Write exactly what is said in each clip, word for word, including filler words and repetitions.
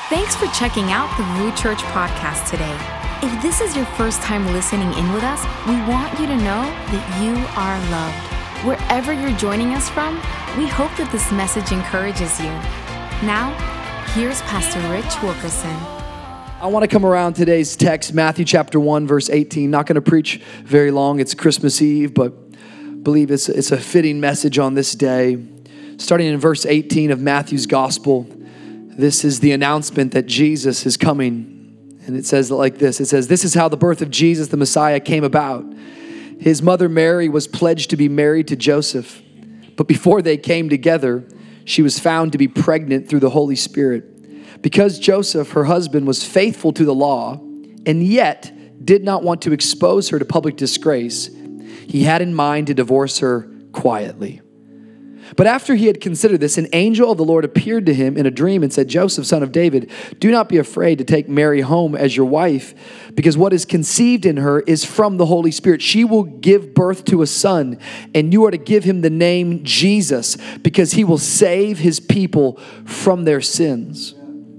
Thanks for checking out the View Church podcast today. If this is your first time listening in with us, we want you to know that you are loved. Wherever you're joining us from, we hope that this message encourages you. Now, here's Pastor Rich Wilkerson. I want to come around today's text, Matthew chapter one, verse eighteen. Not going to preach very long. It's Christmas Eve, but I believe it's, it's a fitting message on this day. Starting in verse eighteen of Matthew's gospel, this is the announcement that Jesus is coming. And it says like this. It says, "This is how the birth of Jesus, the Messiah, came about. His mother Mary was pledged to be married to Joseph. But before they came together, she was found to be pregnant through the Holy Spirit. Because Joseph, her husband, was faithful to the law and yet did not want to expose her to public disgrace, he had in mind to divorce her quietly. But after he had considered this, an angel of the Lord appeared to him in a dream and said, 'Joseph, son of David, do not be afraid to take Mary home as your wife, because what is conceived in her is from the Holy Spirit. She will give birth to a son, and you are to give him the name Jesus, because he will save his people from their sins.'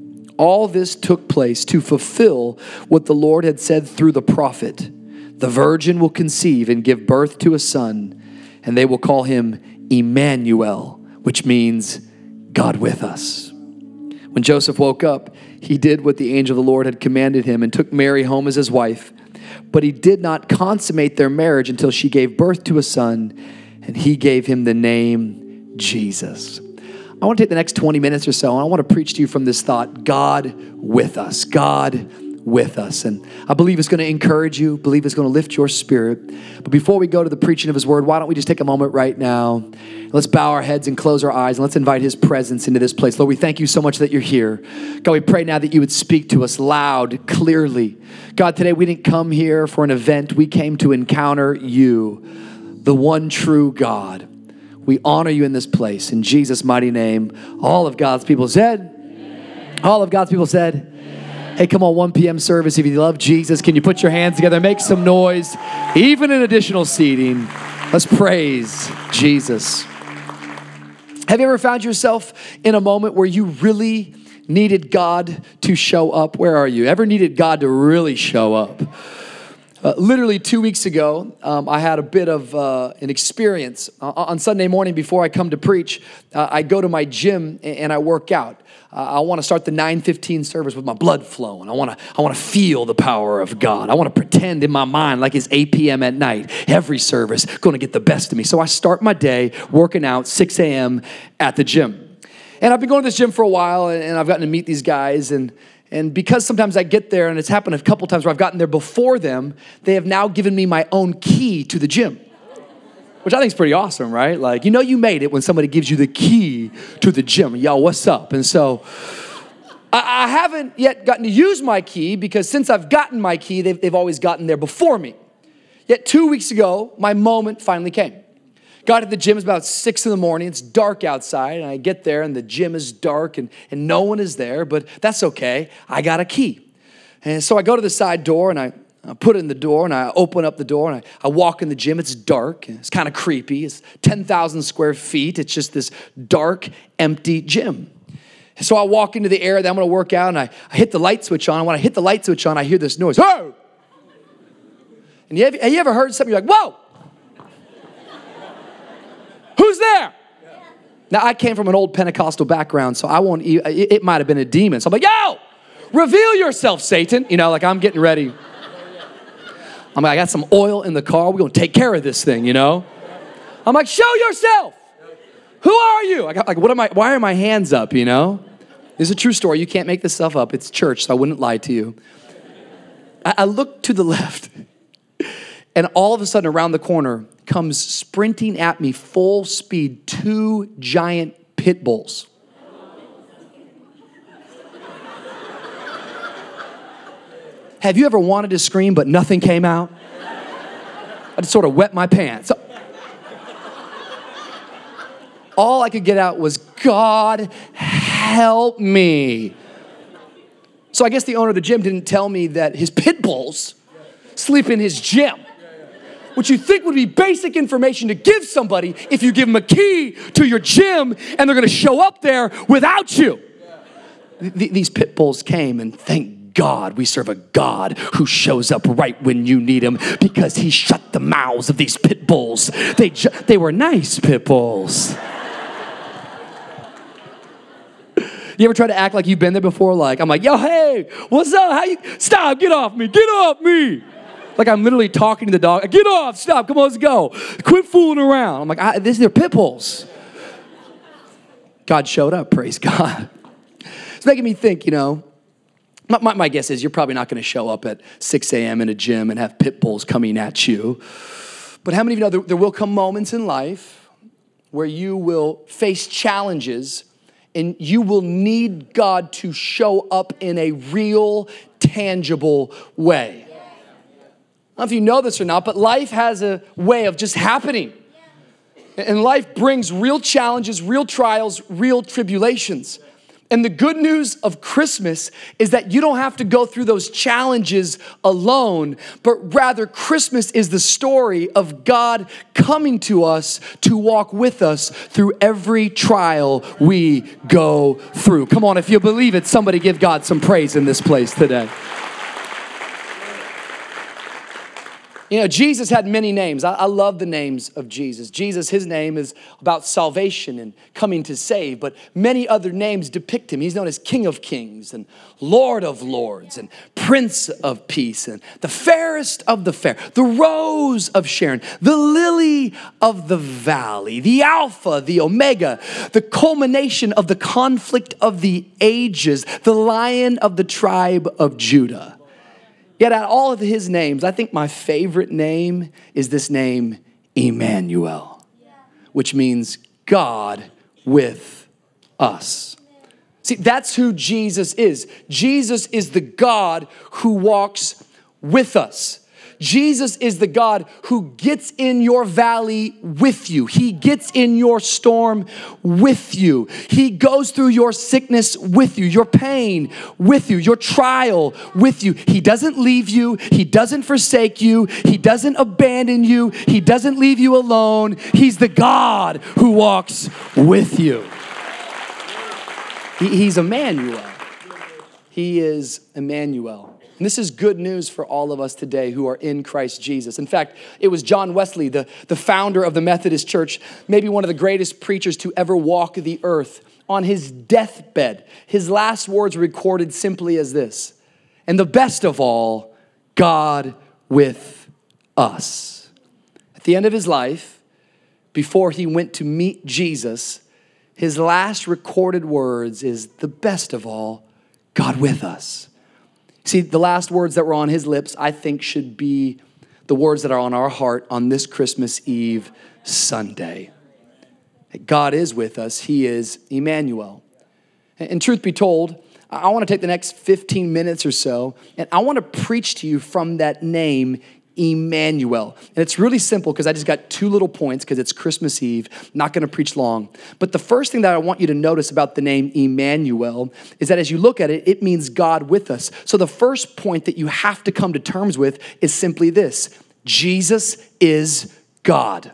All this took place to fulfill what the Lord had said through the prophet. The virgin will conceive and give birth to a son, and they will call him Emmanuel, which means God with us. When Joseph woke up, he did what the angel of the Lord had commanded him and took Mary home as his wife. But he did not consummate their marriage until she gave birth to a son, and he gave him the name Jesus." I want to take the next twenty minutes or so, and I want to preach to you from this thought, God with us, God with us. And I believe it's going to encourage you, believe it's going to lift your spirit. But before we go to the preaching of his word, why don't we just take a moment right now? Let's bow our heads and close our eyes, and let's invite his presence into this place. Lord, we thank you so much that you're here. God, we pray now that you would speak to us loud, clearly. God, today we didn't come here for an event. We came to encounter you, the one true God. We honor you in this place. In Jesus' mighty name, all of God's people said, amen. All of God's people said, amen. Hey, come on, one p.m. service. If you love Jesus, can you put your hands together, make some noise, even in additional seating. Let's praise Jesus. Have you ever found yourself in a moment where you really needed God to show up? Where are you? Ever needed God to really show up? Uh, literally two weeks ago, um, I had a bit of uh, an experience. Uh, on Sunday morning before I come to preach, uh, I go to my gym and, and I work out. Uh, I want to start the nine fifteen service with my blood flowing. I want to I want to feel the power of God. I want to pretend in my mind like it's eight p.m. at night. Every service going to get the best of me. So I start my day working out six a.m. at the gym. And I've been going to this gym for a while, and, and I've gotten to meet these guys, and And because sometimes I get there, and it's happened a couple times where I've gotten there before them, they have now given me my own key to the gym, which I think is pretty awesome, right? Like, you know you made it when somebody gives you the key to the gym. Yo, what's up? And so I, I haven't yet gotten to use my key because since I've gotten my key, they've, they've always gotten there before me. Yet two weeks ago, my moment finally came. Got at the gym, it's about six in the morning. It's dark outside, and I get there, and the gym is dark, and, and no one is there, but that's okay. I got a key. And so I go to the side door, and I, I put it in the door, and I open up the door, and I, I walk in the gym. It's dark, and it's kind of creepy. It's ten thousand square feet. It's just this dark, empty gym. And so I walk into the area that I'm going to work out, and I, I hit the light switch on. And when I hit the light switch on, I hear this noise. Hey! And you have, have you ever heard something? You're like, whoa! Who's there? Yeah. Now, I came from an old Pentecostal background, so I won't, it, it might have been a demon. So I'm like, yo, reveal yourself, Satan. You know, like I'm getting ready. I'm like, I got some oil in the car. We're going to take care of this thing, you know? I'm like, show yourself. Who are you? I got like, what am I, why are my hands up, you know? This is a true story. You can't make this stuff up. It's church, so I wouldn't lie to you. I, I look to the left, and all of a sudden around the corner comes sprinting at me full speed two giant pit bulls. Have you ever wanted to scream but nothing came out? I just sort of wet my pants. All I could get out was, God, help me. So I guess the owner of the gym didn't tell me that his pit bulls sleep in his gym, which you think would be basic information to give somebody if you give them a key to your gym and they're going to show up there without you. th- these pit bulls came, and thank God we serve a God who shows up right when you need him, because he shut the mouths of these pit bulls. They, ju- they were nice pit bulls. You ever try to act like you've been there before? Like, I'm like, yo, hey, what's up? How you? Stop, get off me, get off me. Like I'm literally talking to the dog. Get off, stop, come on, let's go. Quit fooling around. I'm like, I, this, they're pit bulls. God showed up, praise God. It's making me think, you know, my, my, my guess is you're probably not going to show up at six a.m. in a gym and have pit bulls coming at you. But how many of you know there, there will come moments in life where you will face challenges and you will need God to show up in a real, tangible way. I don't know if you know this or not, but life has a way of just happening. And life brings real challenges, real trials, real tribulations. And the good news of Christmas is that you don't have to go through those challenges alone, but rather Christmas is the story of God coming to us to walk with us through every trial we go through. Come on, if you believe it, somebody give God some praise in this place today. You know, Jesus had many names. I, I love the names of Jesus. Jesus, his name is about salvation and coming to save, but many other names depict him. He's known as King of Kings and Lord of Lords and Prince of Peace and the fairest of the fair, the Rose of Sharon, the Lily of the Valley, the Alpha, the Omega, the culmination of the conflict of the ages, the Lion of the tribe of Judah. Yet out of all of his names, I think my favorite name is this name, Emmanuel, which means God with us. See, that's who Jesus is. Jesus is the God who walks with us. Jesus is the God who gets in your valley with you. He gets in your storm with you. He goes through your sickness with you, your pain with you, your trial with you. He doesn't leave you. He doesn't forsake you. He doesn't abandon you. He doesn't leave you alone. He's the God who walks with you. He, he's Emmanuel. He is Emmanuel. And this is good news for all of us today who are in Christ Jesus. In fact, it was John Wesley, the, the founder of the Methodist Church, maybe one of the greatest preachers to ever walk the earth. On his deathbed, his last words were recorded simply as this: and the best of all, God with us. At the end of his life, before he went to meet Jesus, his last recorded words is, the best of all, God with us. See, the last words that were on his lips, I think, should be the words that are on our heart on this Christmas Eve Sunday. God is with us. He is Emmanuel. And truth be told, I want to take the next fifteen minutes or so, and I want to preach to you from that name, Emmanuel. And it's really simple because I just got two little points because it's Christmas Eve. Not going to preach long. But the first thing that I want you to notice about the name Emmanuel is that as you look at it, it means God with us. So the first point that you have to come to terms with is simply this: Jesus is God.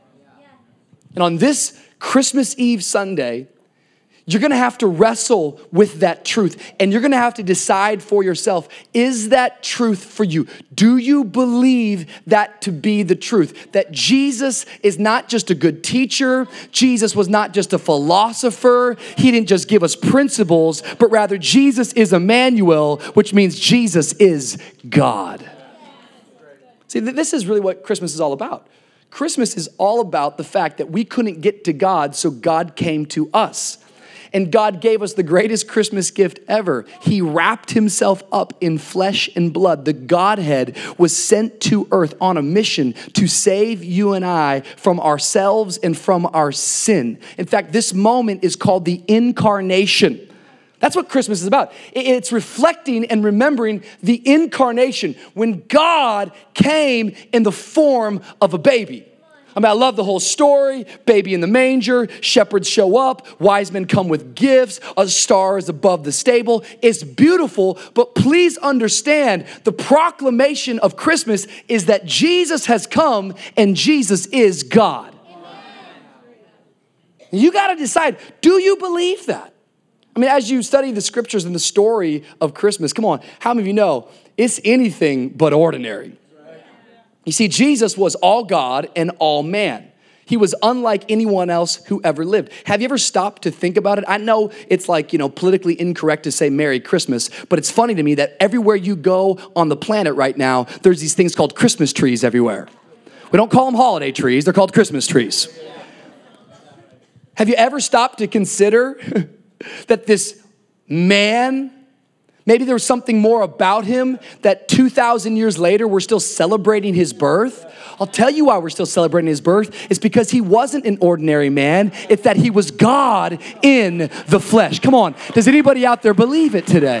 And on this Christmas Eve Sunday, you're going to have to wrestle with that truth, and you're going to have to decide for yourself, is that truth for you? Do you believe that to be the truth? That Jesus is not just a good teacher. Jesus was not just a philosopher. He didn't just give us principles, but rather Jesus is Emmanuel, which means Jesus is God. See, this is really what Christmas is all about. Christmas is all about the fact that we couldn't get to God, so God came to us. And God gave us the greatest Christmas gift ever. He wrapped himself up in flesh and blood. The Godhead was sent to earth on a mission to save you and I from ourselves and from our sin. In fact, this moment is called the incarnation. That's what Christmas is about. It's reflecting and remembering the incarnation, when God came in the form of a baby. I mean, I love the whole story. Baby in the manger, shepherds show up, wise men come with gifts, a star is above the stable. It's beautiful, but please understand, the proclamation of Christmas is that Jesus has come and Jesus is God. You got to decide, do you believe that? I mean, as you study the scriptures and the story of Christmas, come on, how many of you know it's anything but ordinary? You see, Jesus was all God and all man. He was unlike anyone else who ever lived. Have you ever stopped to think about it? I know it's like, you know, politically incorrect to say Merry Christmas, but it's funny to me that everywhere you go on the planet right now, there's these things called Christmas trees everywhere. We don't call them holiday trees, they're called Christmas trees. Have you ever stopped to consider that this man, maybe there was something more about him that two thousand years later, we're still celebrating his birth? I'll tell you why we're still celebrating his birth. It's because he wasn't an ordinary man. It's that he was God in the flesh. Come on, does anybody out there believe it today?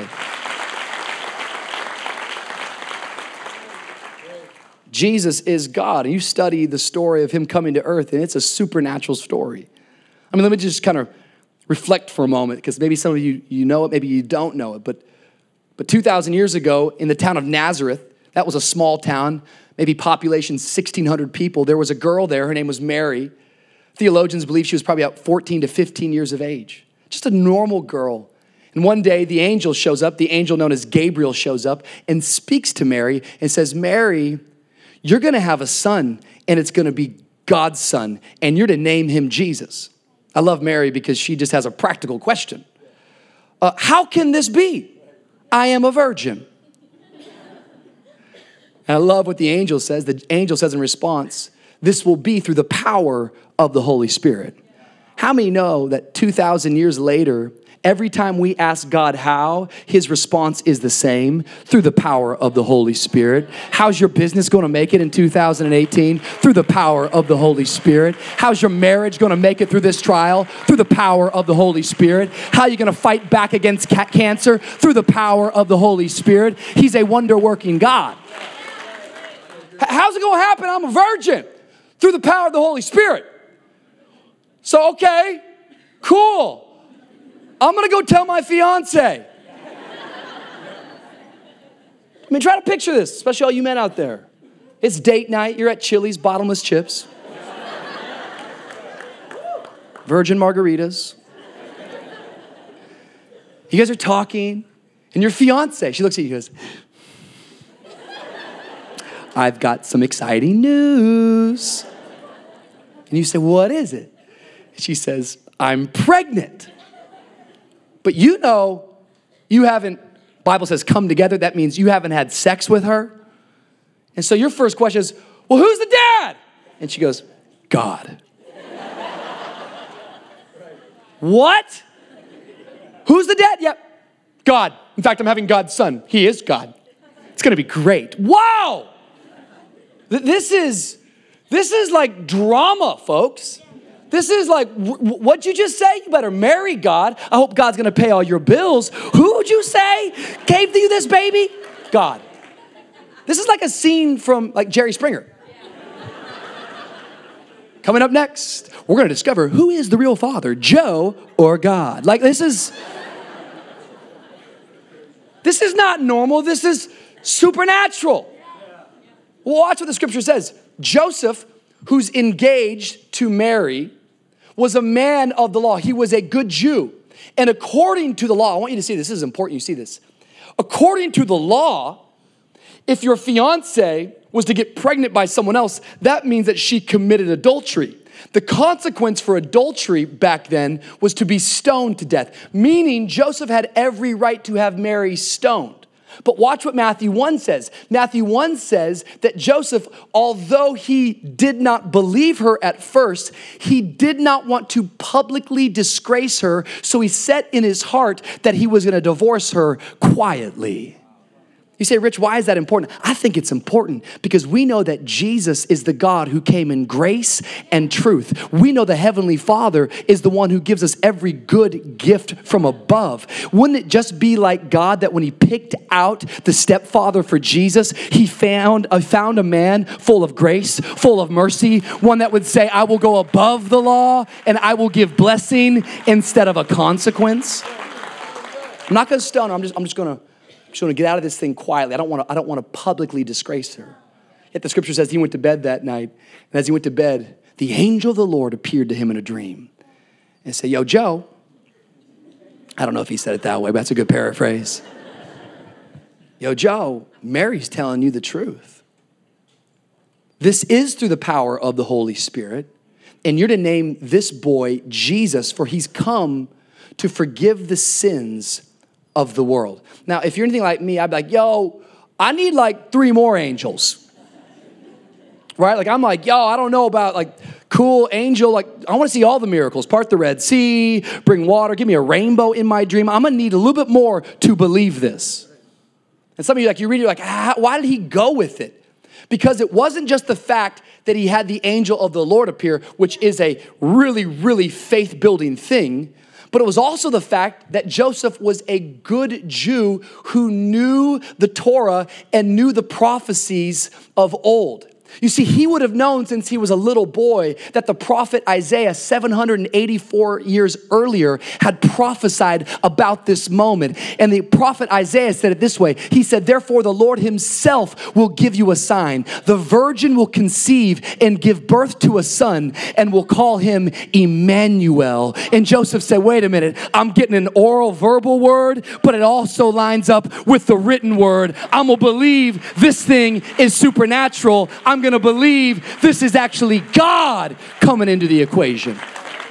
Jesus is God. And you study the story of him coming to earth, and it's a supernatural story. I mean, let me just kind of reflect for a moment, because maybe some of you, you know it, maybe you don't know it. But, but two thousand years ago, in the town of Nazareth, that was a small town, maybe population sixteen hundred people. There was a girl there. Her name was Mary. Theologians believe she was probably about fourteen to fifteen years of age. Just a normal girl. And one day, the angel shows up. The angel known as Gabriel shows up and speaks to Mary and says, Mary, you're going to have a son, and it's going to be God's son, and you're to name him Jesus. I love Mary because she just has a practical question. Uh, how can this be? I am a virgin. And I love what the angel says. The angel says in response, this will be through the power of the Holy Spirit. How many know that two thousand years later, every time we ask God how, his response is the same, through the power of the Holy Spirit? How's your business going to make it in two thousand eighteen? Through the power of the Holy Spirit. How's your marriage going to make it through this trial? Through the power of the Holy Spirit. How are you going to fight back against ca- cancer? Through the power of the Holy Spirit. He's a wonder-working God. How's it going to happen? I'm a virgin. Through the power of the Holy Spirit. So, okay, cool. I'm going to go tell my fiance. I mean, try to picture this, especially all you men out there. It's date night. You're at Chili's, bottomless chips. Virgin margaritas. You guys are talking, and your fiance, she looks at you and goes, I've got some exciting news. And you say, what is it? She says, I'm pregnant. But you know, you haven't, Bible says come together. That means you haven't had sex with her. And so your first question is, well, who's the dad? And she goes, God. What? Who's the dad? Yep, God. In fact, I'm having God's son. He is God. It's going to be great. Wow. This is, this is like drama, folks. This is like, what'd you just say? You better marry God. I hope God's going to pay all your bills. Who would you say gave you this baby? God. This is like a scene from like Jerry Springer. Coming up next, we're going to discover who is the real father, Joe or God. Like this is, this is not normal. This is supernatural. Well, watch what the scripture says. Joseph, who's engaged to Mary, was a man of the law. He was a good Jew. And according to the law, I want you to see this. This is important you see this. According to the law, if your fiance was to get pregnant by someone else, that means that she committed adultery. The consequence for adultery back then was to be stoned to death, meaning Joseph had every right to have Mary stoned. But watch what Matthew one says. Matthew one says that Joseph, although he did not believe her at first, he did not want to publicly disgrace her, so he set in his heart that he was going to divorce her quietly. You say, Rich, why is that important? I think it's important because we know that Jesus is the God who came in grace and truth. We know the Heavenly Father is the one who gives us every good gift from above. Wouldn't it just be like God that when he picked out the stepfather for Jesus, he found, uh, found a man full of grace, full of mercy, one that would say, I will go above the law and I will give blessing instead of a consequence? I'm not going to stone her. I'm just, I'm just going to I'm just going to get out of this thing quietly. I don't want to, I don't want to publicly disgrace her. Yet the scripture says he went to bed that night. And as he went to bed, the angel of the Lord appeared to him in a dream and said, yo, Joe, I don't know if he said it that way, but that's a good paraphrase. Yo, Joe, Mary's telling you the truth. This is through the power of the Holy Spirit. And you're to name this boy Jesus, for he's come to forgive the sins of the world. Now, if you're anything like me, I'd be like, yo, I need like three more angels. Right? Like, I'm like, yo, I don't know about like cool angel. Like, I want to see all the miracles. Part the Red Sea, bring water, give me a rainbow in my dream. I'm going to need a little bit more to believe this. And some of you, like, you read, you're like, ah, why did he go with it? Because it wasn't just the fact that he had the angel of the Lord appear, which is a really, really faith-building thing, but it was also the fact that Joseph was a good Jew who knew the Torah and knew the prophecies of old. You see, he would have known since he was a little boy that the prophet Isaiah, seven hundred eighty-four years earlier, had prophesied about this moment. And the prophet Isaiah said it this way. He said, therefore the Lord himself will give you a sign. The virgin will conceive and give birth to a son and will call him Emmanuel. And Joseph said, wait a minute, I'm getting an oral verbal word, but it also lines up with the written word. I'm going to believe this thing is supernatural. I'm going to believe this is actually God coming into the equation.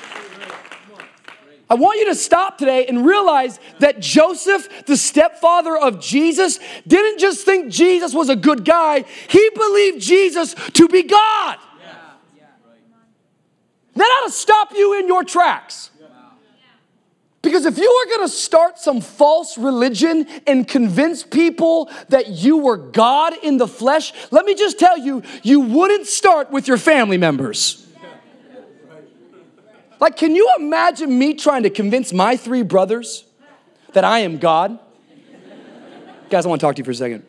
I want you to stop today and realize that Joseph, the stepfather of Jesus, didn't just think Jesus was a good guy. He believed Jesus to be God. That ought to stop you in your tracks. Because if you were going to start some false religion and convince people that you were God in the flesh, let me just tell you, you wouldn't start with your family members. Like, can you imagine me trying to convince my three brothers that I am God? Guys, I want to talk to you for a second.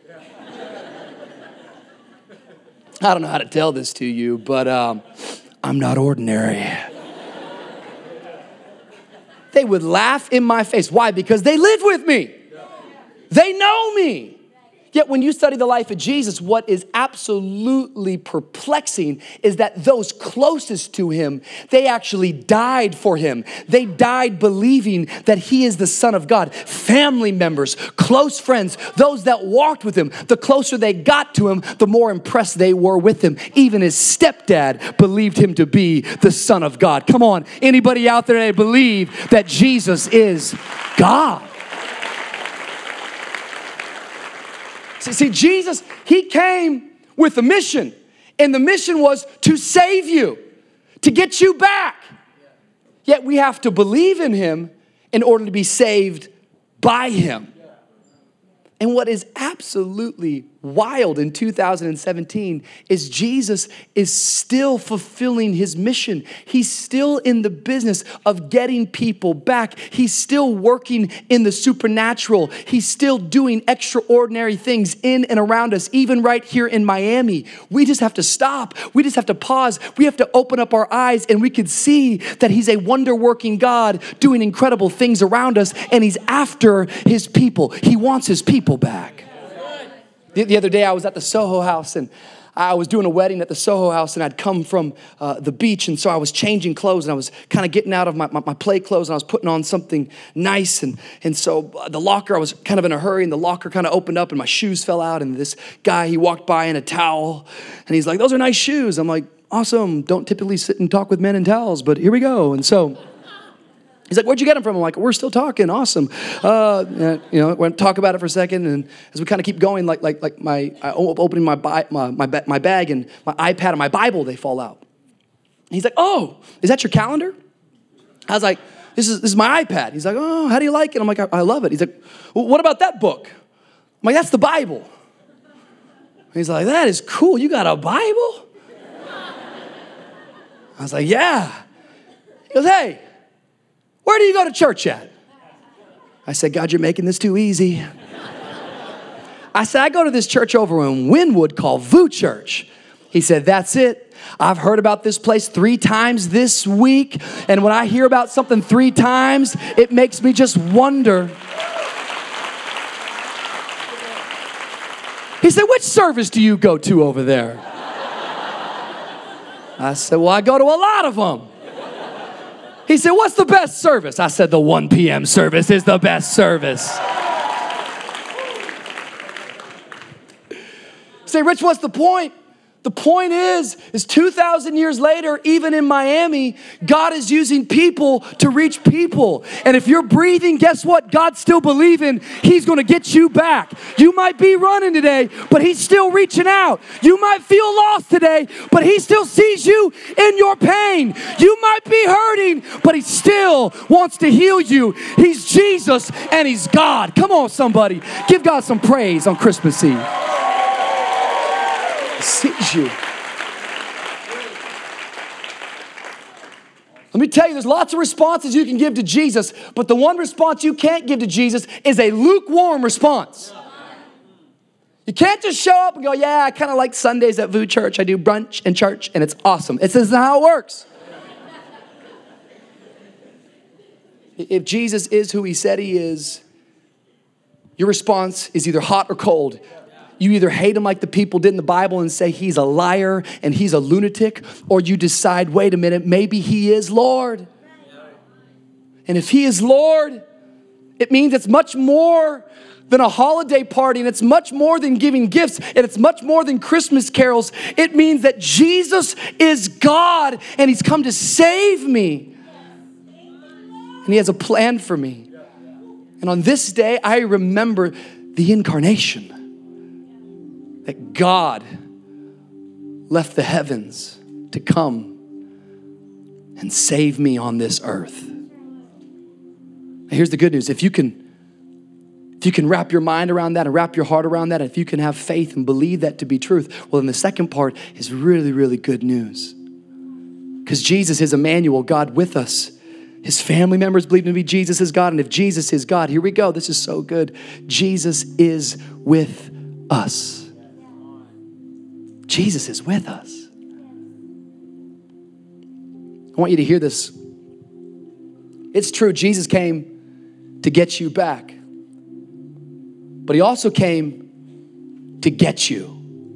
I don't know how to tell this to you, but um, I'm not ordinary. They would laugh in my face. Why? Because they live with me. They know me. Yet when you study the life of Jesus, what is absolutely perplexing is that those closest to him, they actually died for him. They died believing that he is the Son of God. Family members, close friends, those that walked with him, the closer they got to him, the more impressed they were with him. Even his stepdad believed him to be the Son of God. Come on, anybody out there that believe that Jesus is God? See, see, Jesus, he came with a mission, and the mission was to save you, to get you back. Yet we have to believe in him in order to be saved by him. And what is absolutely wild in two thousand seventeen is Jesus is still fulfilling his mission. He's still in the business of getting people back. He's still working in the supernatural. He's still doing extraordinary things in and around us, even right here in Miami. We just have to stop. We just have to pause. We have to open up our eyes, and we can see that he's a wonder-working God doing incredible things around us, and he's after his people. He wants his people back. The, the other day I was at the Soho House, and I was doing a wedding at the Soho House, and I'd come from uh, the beach, and so I was changing clothes, and I was kind of getting out of my, my, my play clothes, and I was putting on something nice, and, and so the locker, I was kind of in a hurry, and the locker kind of opened up, and my shoes fell out, and this guy, he walked by in a towel, and he's like, those are nice shoes. I'm like, awesome, don't typically sit and talk with men in towels, but here we go. And so he's like, where'd you get them from? I'm like, we're still talking. Awesome. Uh, you know, we're going to talk about it for a second. And as we kind of keep going, like like like my I opening my my my, my bag and my iPad and my Bible, they fall out. And he's like, oh, is that your calendar? I was like, this is this is my iPad. He's like, oh, how do you like it? I'm like, I, I love it. He's like, well, what about that book? I'm like, that's the Bible. He's like, that is cool. You got a Bible? I was like, yeah. He goes, hey, where do you go to church at? I said, God, you're making this too easy. I said, I go to this church over in Wynwood called V U Church. He said, that's it. I've heard about this place three times this week. And when I hear about something three times, it makes me just wonder. He said, which service do you go to over there? I said, well, I go to a lot of them. He said, what's the best service? I said, the one p.m. service is the best service. Say, Rich, what's the point? The point is, is two thousand years later, even in Miami, God is using people to reach people. And if you're breathing, guess what? God's still believing He's going to get you back. You might be running today, but He's still reaching out. You might feel lost today, but He still sees you in your pain. You might be hurting, but He still wants to heal you. He's Jesus and He's God. Come on, somebody. Give God some praise on Christmas Eve. He sees you. Let me tell you, there's lots of responses you can give to Jesus, but the one response you can't give to Jesus is a lukewarm response. You can't just show up and go, yeah, I kind of like Sundays at V U Church. I do brunch and church, and it's awesome. It's not how it works. If Jesus is who He said He is, your response is either hot or cold. You either hate Him like the people did in the Bible and say He's a liar and He's a lunatic, or you decide, wait a minute, maybe He is Lord. And if He is Lord, it means it's much more than a holiday party, and it's much more than giving gifts, and it's much more than Christmas carols. It means that Jesus is God, and He's come to save me. And He has a plan for me. And on this day, I remember the incarnation. That God left the heavens to come and save me on this earth. Now here's the good news. If you can, if you can wrap your mind around that and wrap your heart around that, if you can have faith and believe that to be truth, well, then the second part is really, really good news. Because Jesus is Emmanuel, God with us. His family members believe him to be Jesus is God. And if Jesus is God, here we go. This is so good. Jesus is with us. Jesus is with us. I want you to hear this. It's true, Jesus came to get you back. But He also came to get you.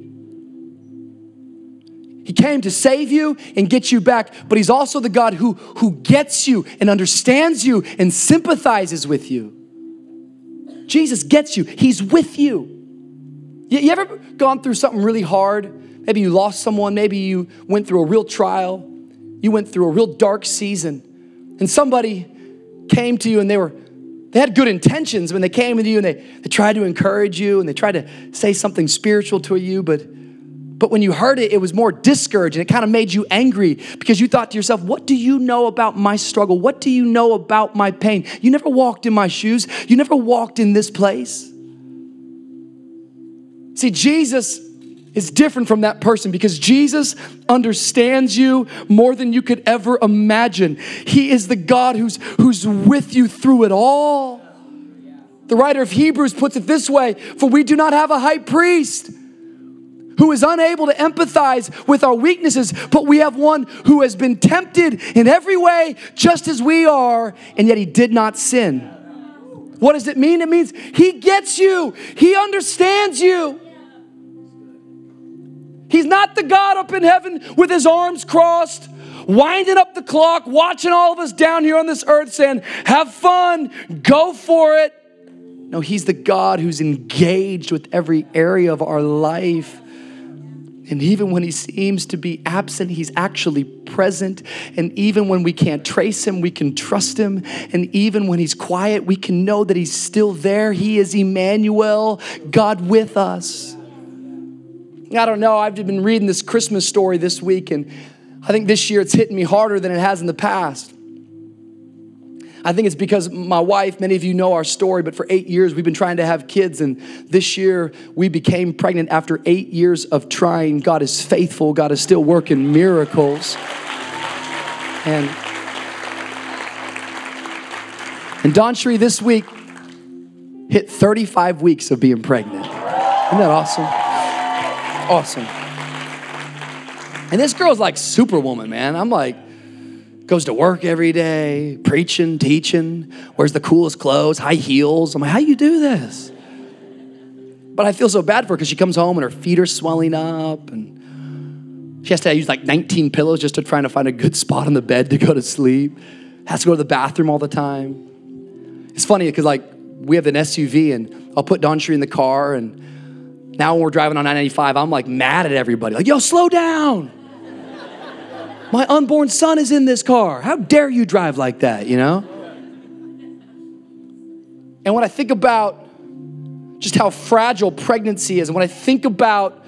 He came to save you and get you back, but He's also the God who, who gets you and understands you and sympathizes with you. Jesus gets you. He's with you. You, you ever gone through something really hard? Maybe you lost someone. Maybe you went through a real trial. You went through a real dark season. And somebody came to you and they were, they had good intentions when they came to you, and they, they tried to encourage you and they tried to say something spiritual to you. But, but when you heard it, it was more discouraged, and it kind of made you angry because you thought to yourself, what do you know about my struggle? What do you know about my pain? You never walked in my shoes. You never walked in this place. See, Jesus is different from that person because Jesus understands you more than you could ever imagine. He is the God who's, who's with you through it all. The writer of Hebrews puts it this way, for we do not have a high priest who is unable to empathize with our weaknesses, but we have one who has been tempted in every way just as we are, and yet He did not sin. What does it mean? It means He gets you. He understands you. He's not the God up in heaven with His arms crossed, winding up the clock, watching all of us down here on this earth saying, have fun, go for it. No, He's the God who's engaged with every area of our life. And even when He seems to be absent, He's actually present. And even when we can't trace Him, we can trust Him. And even when He's quiet, we can know that He's still there. He is Emmanuel, God with us. I don't know, I've been reading this Christmas story this week, and I think this year it's hitting me harder than it has in the past. I think it's because my wife, many of you know our story, but for eight years we've been trying to have kids, and this year we became pregnant after eight years of trying. God is faithful. God is still working miracles. And, and Dawn Shree this week hit thirty-five weeks of being pregnant. Isn't that awesome? Awesome. And this girl's like Superwoman, man. I'm like, goes to work every day, preaching, teaching, wears the coolest clothes, high heels. I'm like, how do you do this? But I feel so bad for her because she comes home and her feet are swelling up, and she has to use like nineteen pillows just to try to find a good spot on the bed to go to sleep. has to go to the bathroom all the time. It's funny because like we have an S U V and I'll put Dawn Shree in the car, and now when we're driving on nine ninety-five, I'm like mad at everybody. Like, yo, slow down. My unborn son is in this car. How dare you drive like that, you know? And when I think about just how fragile pregnancy is, and when I think about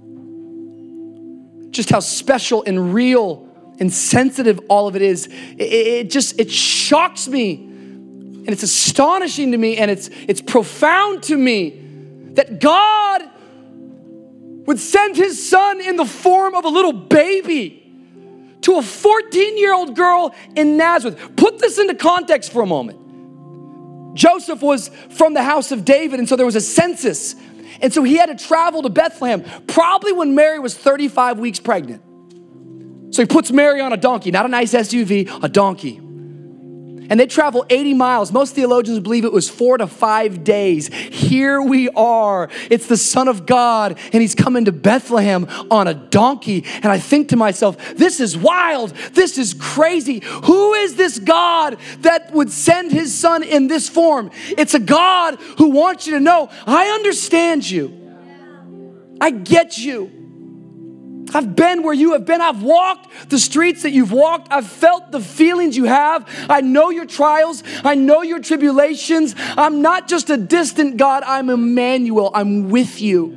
just how special and real and sensitive all of it is, it, it just, it shocks me. And it's astonishing to me, and it's, it's profound to me that God would send his son in the form of a little baby to a fourteen-year-old girl in Nazareth. Put this into context for a moment. Joseph was from the house of David, and so there was a census. And so he had to travel to Bethlehem, probably when Mary was thirty-five weeks pregnant. So he puts Mary on a donkey, not a nice S U V, a donkey. And they travel eighty miles. Most theologians believe it was four to five days. Here we are. It's the Son of God, and he's coming to Bethlehem on a donkey. And I think to myself, this is wild. This is crazy. Who is this God that would send his son in this form? It's a God who wants you to know, I understand you. I get you. I've been where you have been. I've walked the streets that you've walked. I've felt the feelings you have. I know your trials. I know your tribulations. I'm not just a distant God. I'm Emmanuel. I'm with you.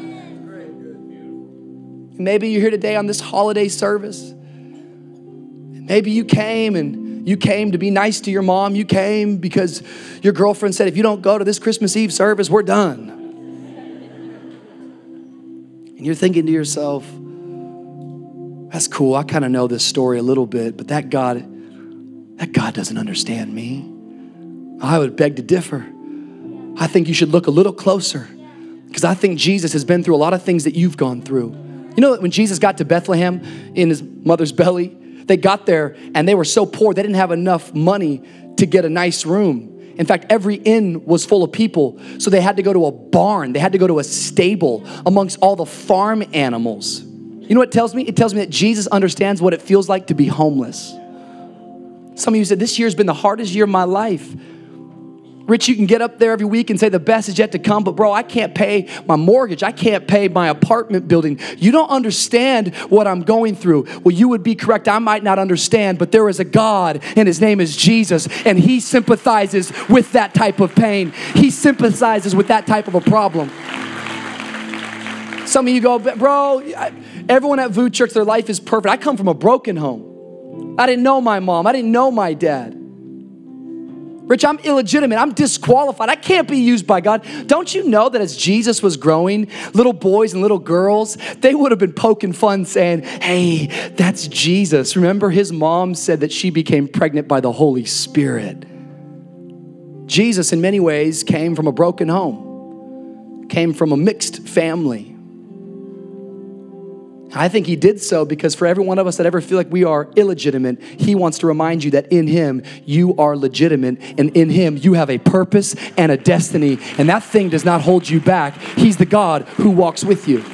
Maybe you're here today on this holiday service. Maybe you came and you came to be nice to your mom. You came because your girlfriend said, if you don't go to this Christmas Eve service, we're done. And you're thinking to yourself, that's cool. I kind of know this story a little bit, but that God, that God doesn't understand me. I would beg to differ. I think you should look a little closer, because I think Jesus has been through a lot of things that you've gone through. You know that when Jesus got to Bethlehem in his mother's belly, they got there and they were so poor, they didn't have enough money to get a nice room. In fact, every inn was full of people, so they had to go to a barn. They had to go to a stable amongst all the farm animals. You know what it tells me? It tells me that Jesus understands what it feels like to be homeless. Some of you said, this year's been the hardest year of my life. Rich, you can get up there every week and say the best is yet to come, but bro, I can't pay my mortgage. I can't pay my apartment building. You don't understand what I'm going through. Well, you would be correct. I might not understand, but there is a God, and his name is Jesus, and he sympathizes with that type of pain. He sympathizes with that type of a problem. Some of you go, bro, everyone at V U Church, their life is perfect. I come from a broken home. I didn't know my mom. I didn't know my dad. Rich, I'm illegitimate. I'm disqualified. I can't be used by God. Don't you know that as Jesus was growing, little boys and little girls, they would have been poking fun saying, hey, that's Jesus. Remember, his mom said that she became pregnant by the Holy Spirit. Jesus, in many ways, came from a broken home, came from a mixed family. I think he did so because for every one of us that ever feel like we are illegitimate, he wants to remind you that in him, you are legitimate, and in him, you have a purpose and a destiny, and that thing does not hold you back. He's the God who walks with you.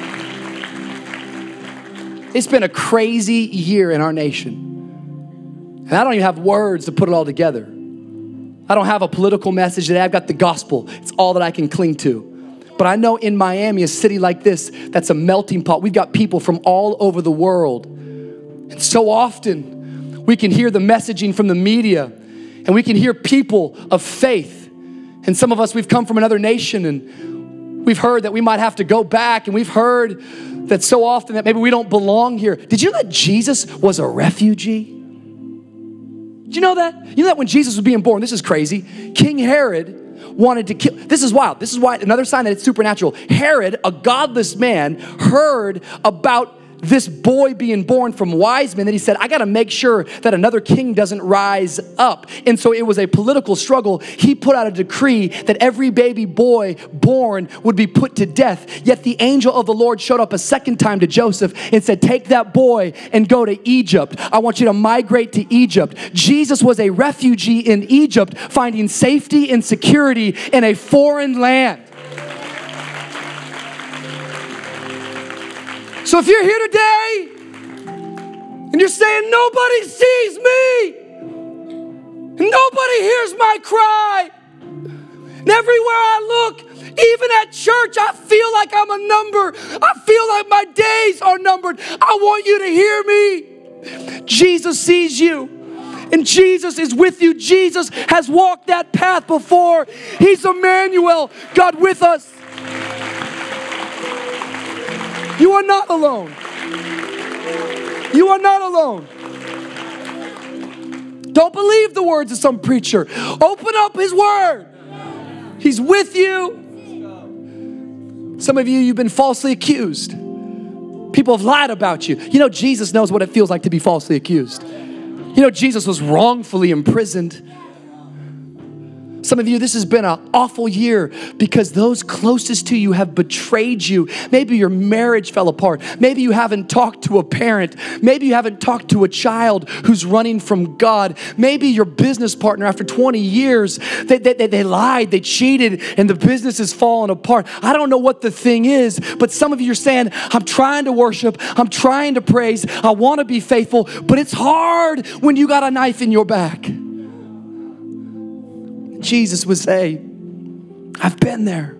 It's been a crazy year in our nation, and I don't even have words to put it all together. I don't have a political message today. I've got the gospel. It's all that I can cling to. But I know in Miami, a city like this, that's a melting pot. We've got people from all over the world. And so often we can hear the messaging from the media, and we can hear people of faith. And some of us, we've come from another nation, and we've heard that we might have to go back, and we've heard that so often that maybe we don't belong here. Did you know that Jesus was a refugee? Did you know that? You know that when Jesus was being born, this is crazy, King Herod wanted to kill. This is wild. This is why another sign that it's supernatural. Herod, a godless man, heard about this boy being born from wise men, that he said, I got to make sure that another king doesn't rise up. And so it was a political struggle. He put out a decree that every baby boy born would be put to death. Yet the angel of the Lord showed up a second time to Joseph and said, take that boy and go to Egypt. I want you to migrate to Egypt. Jesus was a refugee in Egypt, finding safety and security in a foreign land. So if you're here today and you're saying, nobody sees me, Nobody hears my cry. And everywhere I look, even at church, I feel like I'm a number. I feel like my days are numbered. I want you to hear me. Jesus sees you, and Jesus is with you. Jesus has walked that path before. He's Emmanuel, God with us. You are not alone. You are not alone. Don't believe the words of some preacher. Open up his word. He's with you. Some of you, you've been falsely accused. People have lied about you. You know, Jesus knows what it feels like to be falsely accused. You know, Jesus was wrongfully imprisoned. Some of you, this has been an awful year because those closest to you have betrayed you. Maybe your marriage fell apart. Maybe you haven't talked to a parent. Maybe you haven't talked to a child who's running from God. Maybe your business partner, after twenty years, they, they, they lied, they cheated, and the business is falling apart. I don't know what the thing is, but some of you are saying, I'm trying to worship, I'm trying to praise, I want to be faithful, but it's hard when you got a knife in your back. Jesus would say, I've been there.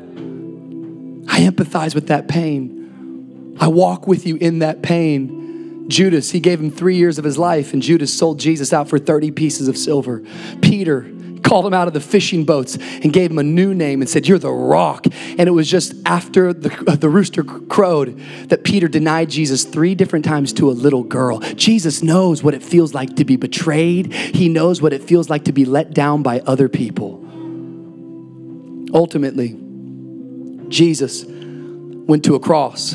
I empathize with that pain. I walk with you in that pain. Judas, he gave him three years of his life, and Judas sold Jesus out for thirty pieces of silver. Peter called him out of the fishing boats and gave him a new name and said, you're the rock. And it was just after the, the rooster crowed that Peter denied Jesus three different times to a little girl. Jesus knows what it feels like to be betrayed. He knows what it feels like to be let down by other people. Ultimately, Jesus went to a cross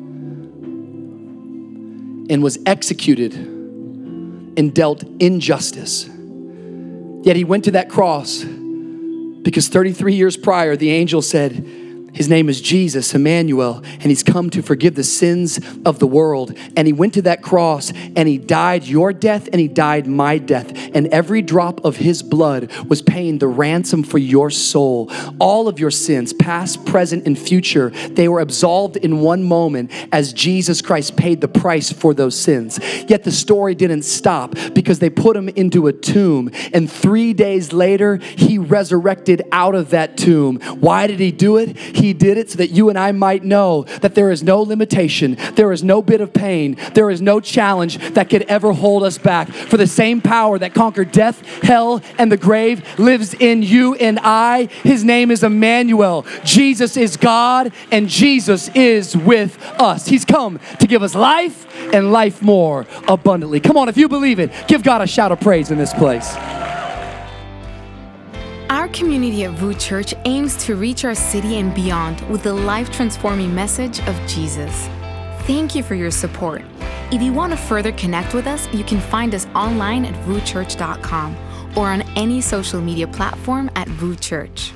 and was executed and dealt injustice. Yet he went to that cross because thirty-three years prior, the angel said, his name is Jesus, Emmanuel, and he's come to forgive the sins of the world. And he went to that cross and he died your death and he died my death. And every drop of his blood was paying the ransom for your soul. All of your sins, past, present, and future, they were absolved in one moment as Jesus Christ paid the price for those sins. Yet the story didn't stop because they put him into a tomb. And three days later, he resurrected out of that tomb. Why did he do it? He He did it so that you and I might know that there is no limitation, there is no bit of pain, there is no challenge that could ever hold us back. For the same power that conquered death, hell, and the grave lives in you and I. His name is Emmanuel. Jesus is God and Jesus is with us. He's come to give us life and life more abundantly. Come on, if you believe it, give God a shout of praise in this place. Our community at V U Church aims to reach our city and beyond with the life-transforming message of Jesus. Thank you for your support. If you want to further connect with us, you can find us online at v u church dot com or on any social media platform at V U Church.